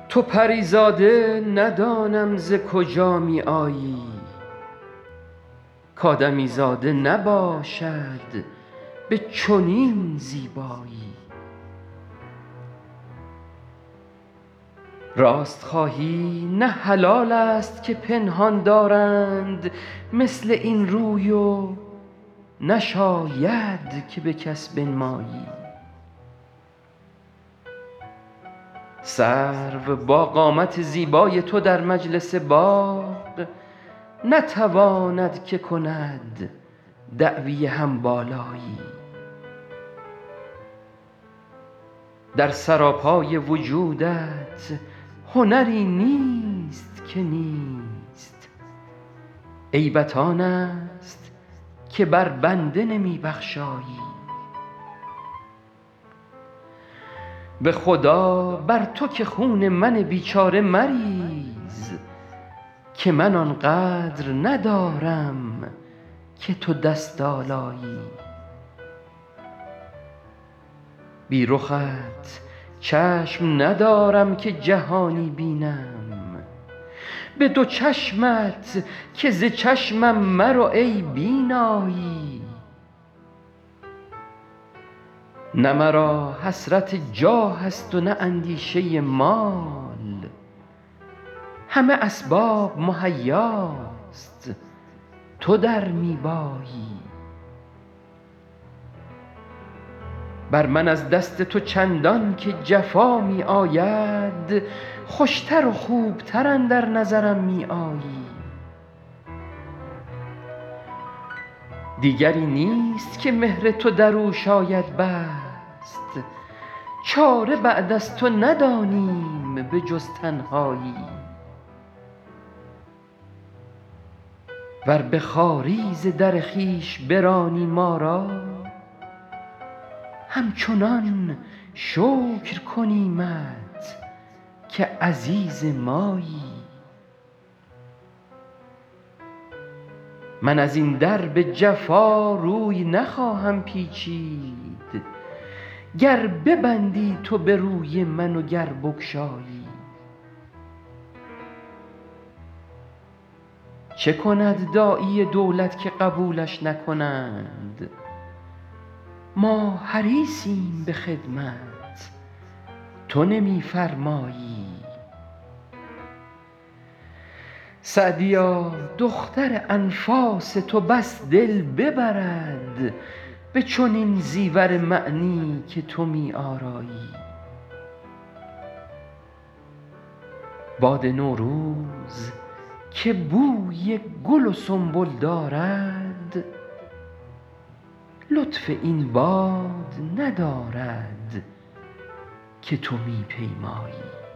تو پریزاده ندانم ز کجا می آیی، کآدمی زاده نباشد به چنین زیبایی. راست خواهی نه حلال است که پنهان دارند مثل این روی و نشاید که به کس بنمایی. سرو با قامت زیبای تو در مجلس باغ نتواند که کند دعوی هم بالایی. در سراپای وجودت هنری نیست که نیست، عیبت آن است که بر بنده نمی بخشایی. به خدا بر تو که خون من بیچاره مریز، که من آنقدر ندارم که تو دست آلایی. بی رخت چشم ندارم که جهانی بینم، به دو چشمت که ز چشمم مرو ای بینایی. نه مرا حسرت جاه است و نه اندیشه مال، همه اسباب مهیاست تو در می بایی. بر من از دست تو چندان که جفا می آید، خوشتر و خوبتر اندر نظرم می آیی. دیگری نیست که مهر تو در او شاید بست، چاره بعد از تو ندانیم به جز تنهایی. ور به خواری ز در خویش برانی ما را، همچنان شکر کنیمت که عزیز مایی. من از این درب جفا روی نخواهم پیچید، گر ببندی تو به روی من و گر بگشایی. چه کند داعی دولت که قبولش نکنند؟ ما حریصیم به خدمت تو نمی فرمایی. سعدیا دختر انفاس تو بس دل ببرد به چنین زیور معنی که تو می آرایی. باد نوروز که بوی گل و سنبل دارد، لطف این باد ندارد که تو می پیمایی.